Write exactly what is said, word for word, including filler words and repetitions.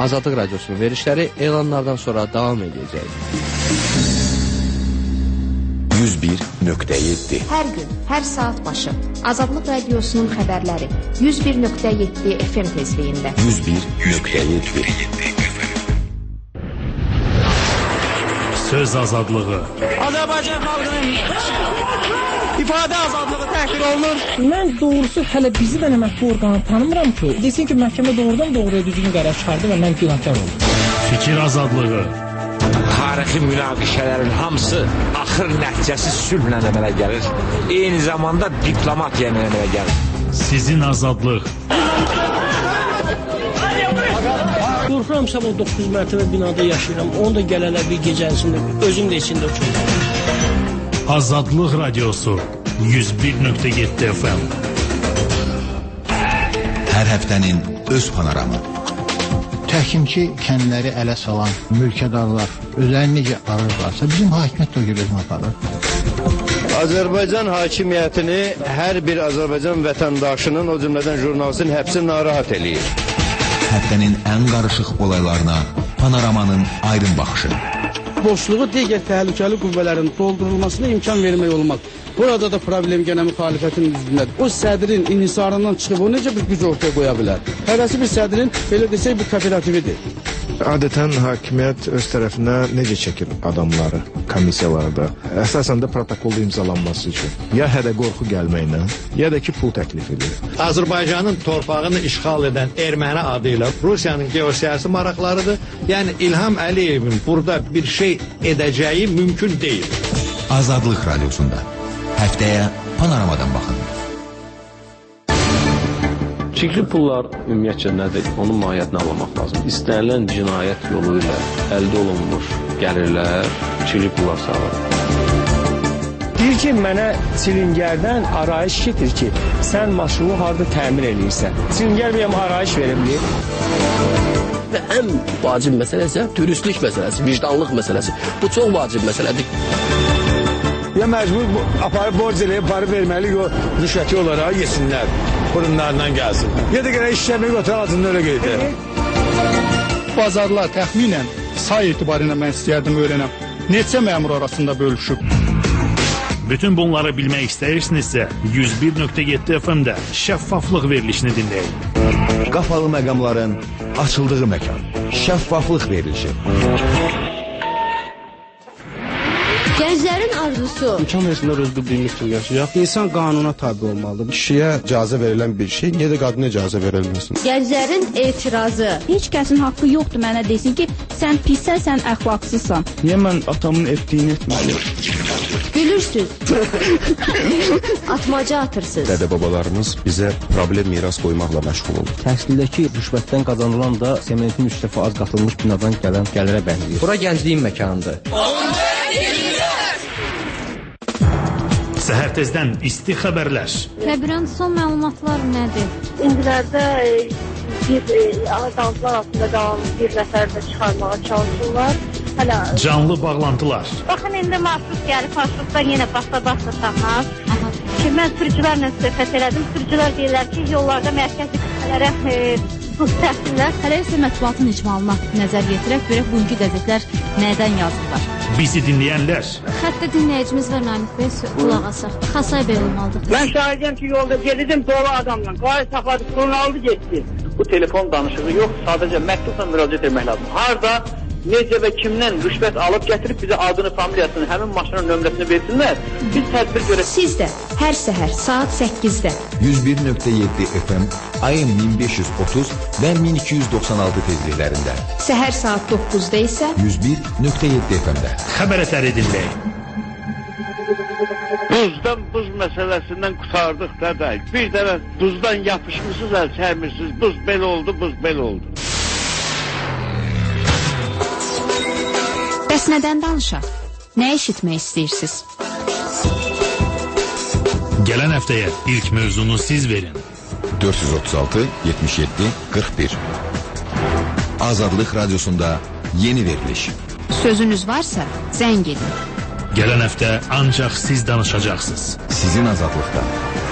Azadlıq Radiosunun verilişləri elanlardan sonra davam edəcək. yüz bir nöqtə yeddi Hər gün, hər saat başı Azadlıq Radiosunun xəbərləri yüz bir nöqtə yeddi F M tezliyində. yüz bir nöqtə yeddi Söz azadlığı. Azərbaycan xalqının ifadə azadlığı təhqir olunur. Mən doğrusu hələ bizi də məhkəmə orqanı tanımıram ki, desin ki, məhkəmə doğrudan doğruya düzgün qərar çıxardı və mən günahkar oldum. Fikir azadlığı. Tarixi münaqişələrin hamısı axır nəticəsi sülhlə əmələ gəlir. Eyni zamanda diplomatiya ilə əmələ gəlir. Sizin azadlıq. Qorxuram sabah doqquz mərtəbə binada yaşayıram. Onu da gələlər bir gecəsində, özüm də içində uçurum. Azadlıq Radiosu yüz bir nöqtə yeddi F M. Hər həftənin öz panoramı. Təhkimçi kəndləri ələ salan mülkədarlar özlərini necə arırlarsa, bizim hakimiyyət də o gibi özünü aparır. Azərbaycan hakimiyyətini hər bir Azərbaycan vətəndaşının, o cümlədən jurnalistin həbsi narahat eləyir. Həftənin ən qarışıq olaylarına panoramanın aydın baxışı. Boşluğu digər təhlükəli qüvvələrin doldurulmasına imkan vermək olmaz. Burada da problem gənə müxalifətin üzründədir. O sədrin inhisarından çıxıb o necə bir güc ortaya qoya bilər? Hərəsi bir sədrin, belə desək, bir kooperatividir. Adətən hakimiyyət öz tərəfinə necə çəkir adamları komissiyalarda? Əsasən də protokolda imzalanması üçün. Ya hədə qorxu gəlməklə, ya da ki pul təklif edir. Azərbaycanın torpağını işğal edən erməni adı ilə Rusiyanın geosiyasi maraqlarıdır. Yəni İlham Əliyevin burada bir şey edəcəyi mümkün deyil. Azadlıq Radiosunda həftəyə panoramadan baxın. Çirkli pullar ümumiyyətcə nədir? Onun mahiyyətini anlamaq lazım. İstənilən cinayət yolu ilə əldə olunmuş gəlirlər çirkli pullar sağlar. Deyir ki, mənə silingərdən arayış getir ki, sən maşını harada təmir edirsən. Silingər bəyəm arayış verimli. Və ən vacib məsələ isə dürüstlük məsələsi, vicdanlıq məsələsi. Bu çox vacib məsələdir. Ya məcbur aparıb borc eləyib, aparıb verməli o rüşvəti olaraq yesinlər. Burunlarından gəlsin. Ya da gələk işləmək otur altında öyle qeydə. Bazarlar təxminən say etibarıyla mən istəyərdim öyrənəm. Neçə məmur arasında bölüşüb? Bütün bunları bilmək istəyirsinizsə yüz bir nöqtə yeddi F M-də şəffaflıq verilişini dinləyin. Qapalı məqamların açıldığı məkan. Şəffaflıq verilişi. Gənclərin arzusu. İmkan versinlər öz bildiyimiz kimi yaşayaq. İnsan qanuna tabi olmalıdır. Kişiyə icazə verilən bir şey, niyə də qadına icazə verilməsin? Gənclərin etirazı. Heç kəsin haqqı yoxdur mənə desin ki, sən pissən, sən əxlaqsızsan. Niyə mən atamın etdiyini etməliyim? Gülürsüz. Atmaca atırsınız. Dədə-babalarımız bizə problem miras qoymaqla məşğul oldu. Təhsildəki rüşvətdən qazanılan da sementin üç dəfə az qatılmış binadan gələn gəlirə bənzəyir. Bura gəncliyin məkanıdır. Səhər tezdən isti xəbərlər. Xəbirən son məlumatlar nədir? İndilərdə bir azaltılar altında qalan bir nəfər də çıxarmağa çalışırlar. Hələ Canlı bağlantılar. Baxın, indi marşrut gəlib, marşrutdan yenə basa-basa tapmaz. Ki, mən sürücülərlə söhbət elədim. Sürücülər deyirlər ki, yollarda mərkəzi qüvvələrə buz təhsillər. Hələ isə mətbuatın icmalına nəzər yetirək, görək bugünkü qəzetlər nədən yazırlar. Bizi dinləyənlər. Xəttə dinləyicimiz var Namik bəy, qulaq asaq. Xasay bəy olmalıdır. Mən şahidəm ki, yolda gedirdim dolu adamla. Qayı saxladı, sonra aldı, getdi. Bu telefon danışığı yox, sadəcə məktubla müraciət etmək lazım. Harada, necə və kimdən rüşvət alıb gətirib bizə adını, familiyasını, həmin maşının nömrəsini versinlər, biz tədbir görək. Siz də hər səhər saat səkkizdə yüz bir nöqtə yeddi F M, A M min beş yüz otuz və min iki yüz doxsan altı tezliklərində. Səhər saat doqquzda isə yüz bir nöqtə yeddi F M-də. Xəbərətləri dinləyin. Buzdan buz məsələsindən qutardıq da da. Bir dəfə buzdan yapışmışsınız, əl çərmirsiniz. Buz belə oldu, buz belə oldu. Bəs nədən danışaq? Nə eşitmək istəyirsiniz? Gələn həftəyə ilk mövzunu siz verin. dörd yüz otuz altı yetmiş yeddi qırx bir. Azadlıq Radiosunda yeni veriliş. Sözünüz varsa zəng edin. Gələn həftə ancaq siz danışacaqsınız. Sizin azadlıqda.